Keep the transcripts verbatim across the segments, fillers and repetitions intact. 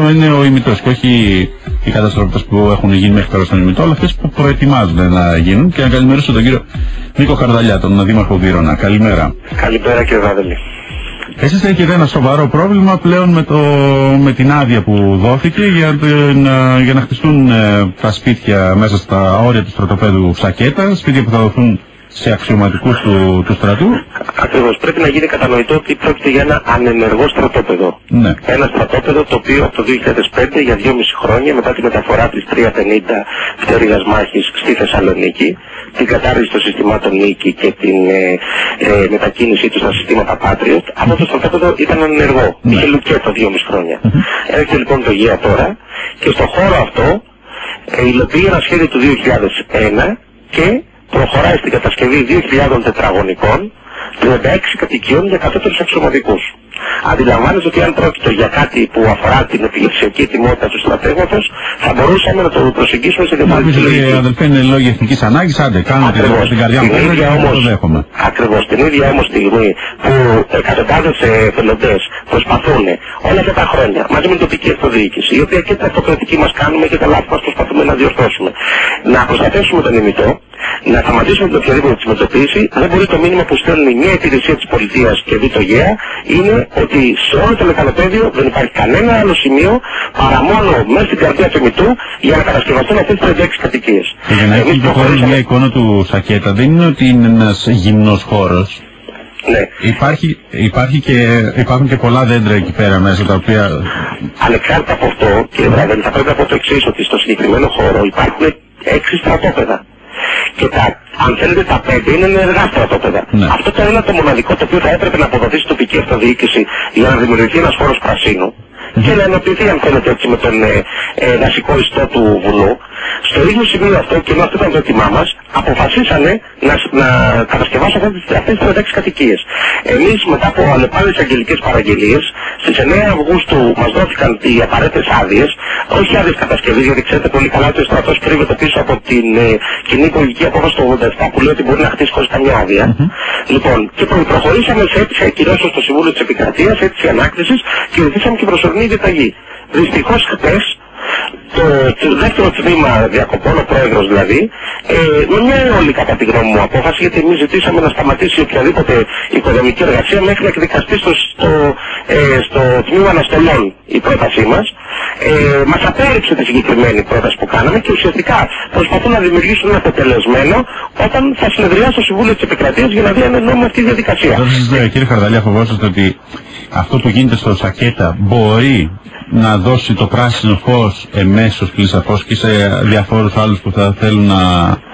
είναι ο ημιτός και όχι οι καταστροφές που έχουν γίνει μέχρι τώρα στον ημιτό, αλλά αυτές που προετοιμάζονται να γίνουν. Και να καλημερίσω τον κύριο Νίκο Καρδαλιά, τον Δήμαρχο Βύρωνα. Καλημέρα. Καλημέρα κύριε Βάδελη. Εσείς έχετε ένα σοβαρό πρόβλημα πλέον με, το, με την άδεια που δόθηκε για, την, για να χτιστούν ε, τα σπίτια μέσα στα όρια του στρατοπέδου Σακέτα, σπίτια που θα δοθούν σε αξιωματικούς του, του στρατού. Ακριβώς. Πρέπει να γίνει κατανοητό ότι πρόκειται για ένα ανενεργό στρατόπεδο. Ναι. Ένα στρατόπεδο το οποίο από το δύο χιλιάδες πέντε για δυόμιση χρόνια μετά τη μεταφορά της τριακόσια πενήντα πτέρυγας μάχης στη Θεσσαλονίκη, την κατάργηση των συστημάτων Νίκη και την ε, ε, μετακίνησή του στα συστήματα Patriot, αυτό το στρατόπεδο ήταν ανενεργό. Ναι. Είχε λουκέτο δυόμιση χρόνια. Mm-hmm. Έρχεται λοιπόν το ΓΕΑ τώρα και στο χώρο αυτό ε, υλοποιεί ένα σχέδιο του δύο χιλιάδες ένα και προχωράει στην κατασκευή δύο χιλιάδες τετραγωνικών, τριάντα έξι κατοικιών για κατώτερους αξιωματικούς. Αντιλαμβάνεστε ότι αν πρόκειται για κάτι που αφορά την επιχειρησιακή ετοιμότητα του στρατεύματος, θα μπορούσαμε να το προσεγγίσουμε σε διαφορετική λογική. Νομίζω ότι αδελφέ είναι λόγια εθνικής ανάγκης, άντε κάνετε την καρδιά μου πέρα και το δέχομαι. Ακριβώς, την ίδια όμως στιγμή που εκατοντάδες εθελοντές προσπαθούν όλα αυτά τα χρόνια μαζί με την τοπική αυτοδιοίκηση, η οποία και την αυτοκρατική μας κάνουμε και τα λάθη μας προσπαθούμε να διορθώσουμε, να προστατεύσουμε τον ημιτό, να σταματήσουμε την οποιαδήποτε της μετωπίση, δεν μπορεί το μήνυμα που στέλνει μια υπηρεσία της πολιτείας και δει το ΓΕΑ είναι ότι σε όλο το λεκανοπέδιο δεν υπάρχει κανένα άλλο σημείο παρά μόνο μέσα στην καρδιά του ημιτού για να κατασκευαστούν αυτές τις τριάντα έξι κατοικίες. Για να έχει προχωρήσει μια εικόνα του Σακέτα, δεν είναι ότι είναι ένας γυμνός χώρος. Ναι. Υπάρχει, υπάρχει και, υπάρχουν και πολλά δέντρα εκεί πέρα μέσα τα οποία... Ανεξάρτητα από αυτό, κύριε Βραδέλη, θα πρέπει να πω το εξής, ότι στο συγκεκριμένο χώρο υπάρχουν έξι στρατόπεδα. Και τα, αν θέλετε, τα πέντε είναι ενεργά στρατόπεδα. Ναι. Αυτό το είναι το μοναδικό το οποίο θα έπρεπε να αποδοθεί στην τοπική αυτοδιοίκηση για να δημιουργηθεί ένας χώρος πρασίνου mm-hmm. και να ενοποιηθεί, αν θέλετε, έτσι με τον ε, ε, δασικό ιστό του βουνού. Στο ίδιο σημείο αυτό, και ενώ αυτό ήταν το έτοιμά μας, αποφασίσανε να, να κατασκευάσουν αυτές τις τριάντα έξι κατοικίες. Εμείς, μετά από αλλεπάλληλες αγγελικές παραγγελίες, στις εννέα Αυγούστου μας δόθηκαν οι απαραίτητες άδειες, όχι άδειες κατασκευής, γιατί ξέρετε πολύ καλά ότι ο στρατός κρύβεται πίσω από την ε, κοινή υπουργική απόφαση του ογδόντα επτά που λέει ότι μπορεί να χτίσει χωρίς καμιά άδεια. Mm-hmm. Λοιπόν, και προχωρήσαμε σε αίτηση ακυρώσεως στο Συμβούλιο της Επικρατείας, αίτηση ανάκτησης και ζητήσαμε και προσωρινή διαταγή. Δυστυχώς χτες, το, το δεύτερο τμήμα διακοπών, ο πρόεδρος δηλαδή, ε, με μια αιώλη κατά τη γνώμη μου απόφαση, γιατί εμείς ζητήσαμε να σταματήσει οποιαδήποτε οικονομική εργασία μέχρι να εκδικαστεί στο, στο, ε, στο τμήμα αναστολών η πρότασή μας. Ε, μας απέρριψε τη συγκεκριμένη πρόταση που κάναμε και ουσιαστικά προσπαθούν να δημιουργήσουν ένα αποτελεσμένο όταν θα συνεδριάσει το Συμβούλιο της Επικρατείας για να δει αν είναι νόμιμη αυτή η διαδικασία. Τώρα, κύριε Καρδαλιά, φοβόσαστε ότι αυτό που γίνεται στο Σακέτα μπορεί να δώσει το πράσινο φως εμέσως πλησαφώς και σε διαφόρους άλλους που θα θέλουν να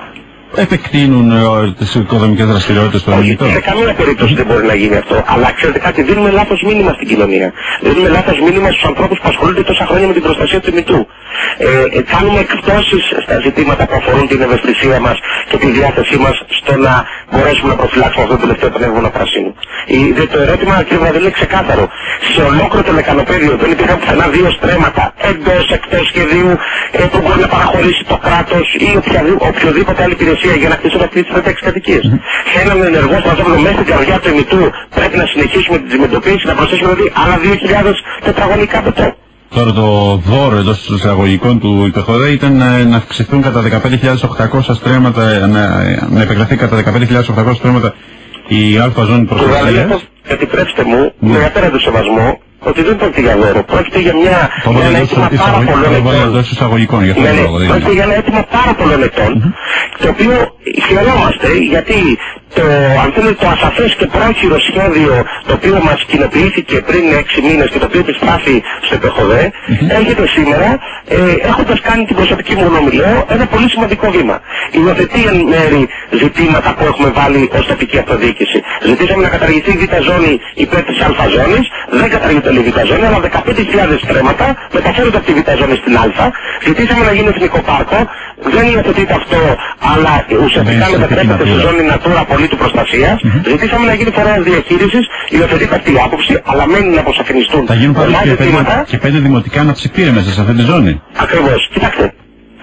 επεκτείνουν ε, τις οικοδομικές δραστηριότητες των ημιτών? Σε καμία περίπτωση δεν μπορεί να γίνει αυτό. Αλλά ξέρετε κάτι, δίνουμε λάθος μήνυμα στην κοινωνία. Δίνουμε λάθος μήνυμα στους ανθρώπους που ασχολούνται τόσα χρόνια με την προστασία του ημιτού. Ε, ε, κάνουμε εκπτώσεις στα ζητήματα που αφορούν την ευαισθησία μας και τη διάθεσή μας στο να μπορέσουμε να προφυλάξουμε αυτό το τελευταίο πνεύμα πρασίνου. Ε, το ερώτημα, κύριε Βραδέλη, είναι ξεκάθαρο. Σε ολόκληρο το λεκανοπέδιο δεν υπήρχαν πουθενά δύο στρέμματα εντός εκτός σχεδίου ε, που μπορεί να παραχωρήσει το κράτος ή οποιοδήποτε άλλη υπηρεσία για να χτίσουν αυτές τις τριάντα έξι κατοικίες. Σε έναν ενεργό στρατόπεδο μέσα στην καρδιά του ημιτού πρέπει να συνεχίσουμε την αντιμετωπίση, να προσθέσουμε δηλαδή άλλα δύο χιλιάδες τετραγωνικά πετώ. Τώρα το δώρο εντός των εισαγωγικών του ΙΠΕΧΟΔΕ ήταν να αυξηθούν κατά δεκαπέντε χιλιάδες οκτακόσια στρέμματα, να, να επεκταθεί κατά δεκαπέντε χιλιάδες οκτακόσια στρέμματα η αλφα ζώνη προστασίας. Επιτρέψτε μου, με απέραντο σεβασμό, ότι δεν πρόκειται για δώρο. Πρόκειται για μια, για ένα αίτημα πάρα πολλών ετών. Ναι, ναι, πρόκειται για ένα αίτημα πάρα πολλών ετών, το οποίο χαιρόμαστε γιατί το, αν θέλετε, το ασαφές και πρόχειρο σχέδιο το οποίο μας κοινοποιήθηκε πριν έξι μήνες και το οποίο επιστράφει στο ΕΠΕΧΟΔΕ, έρχεται σήμερα ε, έχοντας κάνει την προσωπική μου γνώμη, λέω, ένα πολύ σημαντικό βήμα. Υιοθετεί εν μέρη ζητήματα που έχουμε βάλει ως τοπική αυτοδιοίκηση. Ζητήσαμε να καταργηθεί η β' ζώνη υπέρ της α ζώνης, δεν καταργείται η β' ζώνη, αλλά δεκαπέντε χιλιάδες στρέμματα μεταφέρονται από τη β' ζώνη στην α. Ζητήσαμε να γίνει εθνικό πάρκο, δεν υιοθετείται αυτό, αλλά ουσιαστικά μετατρέπεται σε ζώνη Natura απολύτου προστασίας. Mm-hmm. Ζητήσαμε να γίνει φορέας διαχείρισης, υιοθετείται αυτή η άποψη, αλλά μένουν να αποσαφινιστούν. Θα γίνουν πολλά ζητήματα και πέντε δημοτικά αναψυκτήρια μέσα σε αυτή τη ζώνη. Ακριβώς. Κοιτάξτε,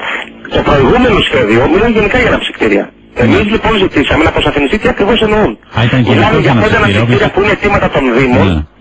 το προηγούμενο σχέδιο μιλάει γενικά για αναψυκτήρια. Εμείς λοιπόν ζητήσαμε να αποσαφινιστεί τι ακριβώς εννοούν. Α, ήταν μιλάμε για πέντε αναψυκτήρια που είναι αιτήματα των Δήμων.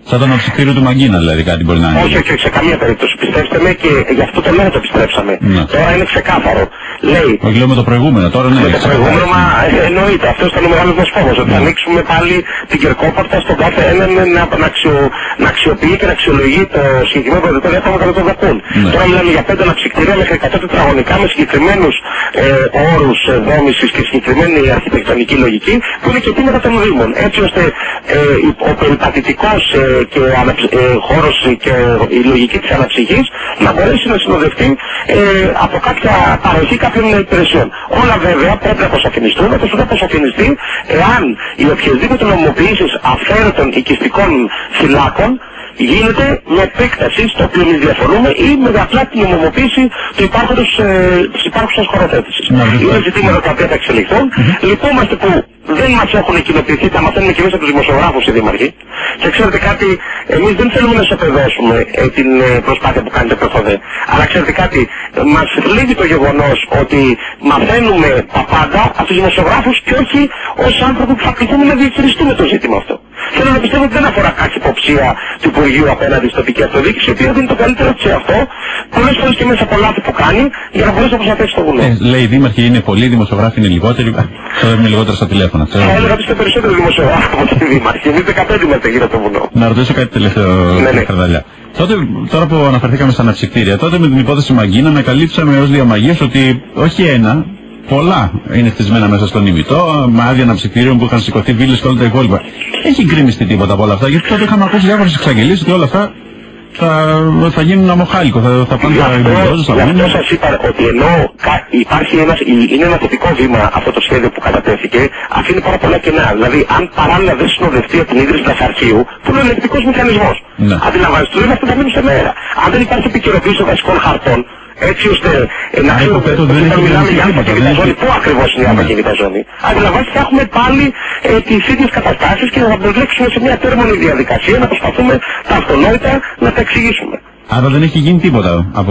Σαν το αναψυκτήριο του Μαγκίνα, δηλαδή, κάτι μπορεί να είναι. Όχι, όχι, σε καμία περίπτωση. Πιστέψτε με και γι' αυτό το λόγο το πιστέψαμε. Ναι. Τώρα είναι ξεκάθαρο. Λέει. Όχι, λέω με το προηγούμενο, τώρα ναι. Με το προηγούμενο, μα εννοείται. Αυτό ήταν ο μεγάλος μας φόβος. Ότι θα ανοίξουμε πάλι την κερκόπορτα στον κάθε έναν να, να, αξιο, να αξιοποιεί και να αξιολογεί το συγκεκριμένο προδοτήριο ακόμα και να το δοκούν. Ναι. Τώρα μιλάμε για πέντε αναψυκτήρια μέχρι εκατό τετραγωνικά με συγκεκριμένους ε, όρους ε, δόμησης και συγκεκριμένη αρχιτεκτονική λογική που είναι και αιτήματα των Δήμων. Έτσι ώστε ε, ο περιπατητικός ε, και ε, χώρος και η λογική της αναψυχής να μπορέσει να συνοδευτεί ε, από κάποια παροχή κάποιων υπηρεσιών. Όλα βέβαια πρέπει να αποσαφινιστούν, όπως θα αποσαφινιστεί εάν οι οποιασδήποτε νομιμοποιήσεις αφαίρετων οικιστικών φυλάκων γίνεται με επέκταση στο οποίο εμείς διαφορούμε ή με απλά την νομιμοποίηση του υπάρχοντος, ε, της υπάρχουσας χωροθέτησης. Είναι ζητήματα τα οποία θα εξελιχθούν. Mm-hmm. Λυπούμαστε που δεν μας έχουν κοινοποιηθεί, τα μαθαίνουμε και εμείς από τους δημοσιογράφους οι δήμαρχοι. Και ξέρετε κάτι, εμείς δεν θέλουμε να ισοπεδώσουμε ε, την ε, προσπάθεια που κάνετε προχωδέ. Αλλά ξέρετε κάτι, ε, μας θλίβει το γεγονός ότι μαθαίνουμε τα πάντα από τους δημοσιογράφους και όχι ως άνθρωποι που θα κληθούμε να διαχειριστούμε το ζήτημα αυτό. Θέλω να πιστεύω ότι δεν αφορά κάποια υποψία του Υπουργείου απέναντι στην τοπική αυτοδιοίκηση, η οποία δίνει το καλύτερο της σε αυτό, πολλές φορές και μέσα από λάθη που κάνει, για να μπορέσει να προστατεύσει το βουνό. Ε, λέει οι δήμαρχοι είναι πολλοί, οι δημοσιογράφοι είναι λιγότεροι. Τώρα είναι λιγότερα στα τηλέφωνα. Θα έλεγα ότι είστε περισσότεροι δημοσιογράφοι από ότι δήμαρχοι. Εμείς δεκαπέντε είμαστε γύρω από το βουνό. Να ρωτήσω κάτι τελευταίο, ναι, ναι. Καρδαλιά. Τότε, τώρα που αναφερθήκαμε στα αναψυκτήρια, τότε με την υπόθεση Μαγκίνα με καλύψαμε ως διαμαγείας ότι όχι ένα, πολλά είναι χτισμένα μέσα στον ημιτό, με άδεια αναψυκτήριων που είχαν σηκωθεί βίλες και όλα τα υπόλοιπα. Έχει γκριμιστεί τίποτα από όλα αυτά, γιατί τότε είχαμε ακούσει διάφορες εξαγγελίες ότι όλα αυτά θα, θα γίνουν αμοχάλικο, θα, θα πάνε τα εμπειριώζες, θα μείνουν. Γι' αυτό σας είπα ότι ενώ υπάρχει ένας, είναι ένα θετικό βήμα αυτό το σχέδιο που κατατέθηκε, αφήνει πάρα πολλά κενά. Δηλαδή, αν παράλληλα δεν συνοδευτεί από την ίδρυση του αρχείου, που είναι ο ελεκτικός μηχανισμός. Ναι. Αντιλαμβάνεστε, το λέμε αυτό θα μείνει σε μέρα. Αν δεν υπάρχει επικαιροποίηση των βασικών χαρτών, έτσι ώστε να ξέρουμε ότι μιλάμε για αποκίνητα ζώνη, πού ακριβώς είναι η αποκίνητα ζώνη. Αντιλαμβάνεστε, θα έχουμε πάλι ε, τις ίδιες καταστάσεις και θα μπλέξουμε σε μια τέρμονη διαδικασία να προσπαθούμε τα αυτονόητα να τα εξηγήσουμε. Άρα δεν έχει γίνει τίποτα από,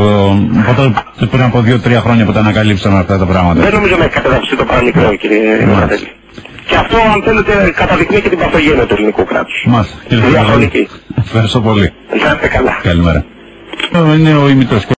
από πριν από δύο τρία χρόνια που τα ανακαλύψαμε αυτά τα πράγματα. Δεν νομίζω να έχει καταδραυστεί το παραμικρό, κύριε Μαραδέλη. Και αυτό, αν θέλετε, καταδεικνύει και την παθογένεια του ελληνικού κράτους. Μάλιστα. Διαχρονική. Ευχαριστώ πολύ. Να είστε καλά. Καλημέρα. Είναι ο ημιτός.